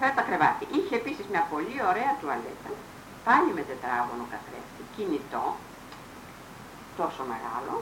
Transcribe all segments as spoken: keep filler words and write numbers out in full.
καθρέφτα κρεβάτι. Είχε επίσης μια πολύ ωραία τουαλέτα, πάλι με τετράγωνο καθρέφτη, κινητό, τόσο μεγάλο.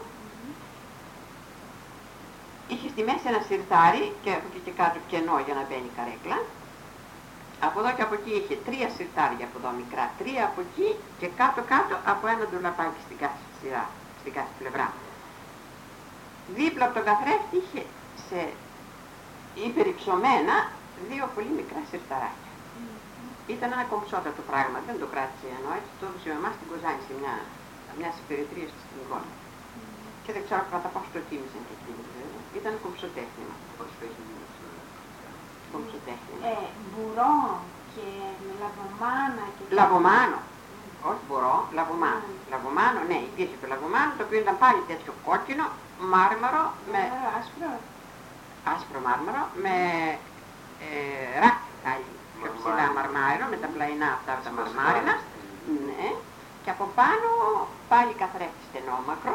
Είχε στη μέση ένα σιρτάρι και από εκεί και κάτω κενό για να μπαίνει η καρέκλα. Από εδώ και από εκεί είχε τρία σιρτάρια από εδώ μικρά, τρία από εκεί και κάτω κάτω από ένα ντουλαπάκι στην κάθε σειρά, στην κάθε πλευρά. Δίπλα από τον καθρέφτη είχε σε υπερυψωμένα δύο πολύ μικρά σιρταράκια. Mm-hmm. Ήταν ένα κομψότατο πράγμα, δεν το κράτησε ενώ έτσι, το έδωσε με εμάς στην Κοζάνη σε μια, μια υπηρετρία στην Γόνη. Mm-hmm. Και δεν ξέρω κατά πόσο το τίμησαν και εκείνοι βέβαια. Ήταν κομψοτέχνημα. Πώς το έχει γίνει αυτό? Κομψοτέχνημα. Ε, μπουρό και με λαβομάνα και... Λαβομάνο. Mm. Όχι μπουρό, λαβομάνο. Mm. Λαβομάνο, ναι, υπήρχε το λαβομάνο, το οποίο ήταν πάλι τέτοιο κόκκινο, μάρμαρο, με... Ε, άσπρο. Άσπρο μάρμαρο, με ε, ράτι άλλη, πιο ψηλά μαρμάριρο, με τα πλαϊνά αυτά τα μαρμάρινα. Ναι. Και από πάνω πάλι καθρέφτη στενόμακρο.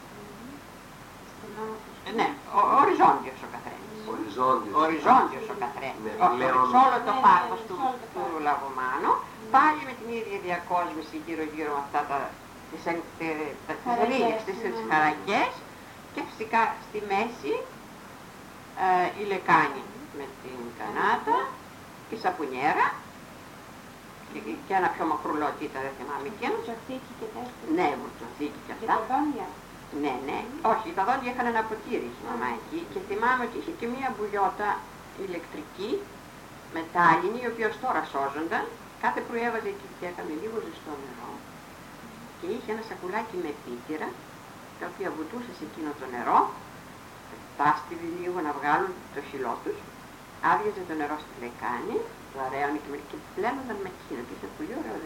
Ναι, ο, οριζόντιος ο καθρέφτης. Οριζόντιος. Οριζόντιος ο καθρέφτης. Ναι, Όχι, πλέον... σε όλο το πάθος του, του λαβομάνου, πάλι με την ίδια διακόσμηση γύρω-γύρω με αυτά τα, τις, τις ρίγες, τις, τις χαρακές και φυσικά στη μέση ε, η λεκάνη με την κανάτα, η σαπουνιέρα και, και ένα πιο μακρουλό τίτα, δεν θυμάμαι και ένα. Βουρτσοθήκη και τέτοια. Ναι, βουρτσοθήκη και Και αυτά. τα δόντια. Ναι, ναι. Όχι, τα δόντια είχαν ένα ποτήρι η μαμά εκεί και θυμάμαι ότι είχε και μία μπουλιότα ηλεκτρική, μετάλλινη, η οποία ως τώρα σώζονταν. Κάθε πρωί έβαζε εκεί και έκανε λίγο ζεστό νερό και είχε ένα σακουλάκι με πίτυρα, τα οποία βουτούσε σε εκείνο το νερό, τάστηβε λίγο να βγάλουν το χυλό τους, άδειαζε το νερό στη λεκάνη, το αραίωνε και, και πλένονταν με εκείνο και είχε πολύ ωραίο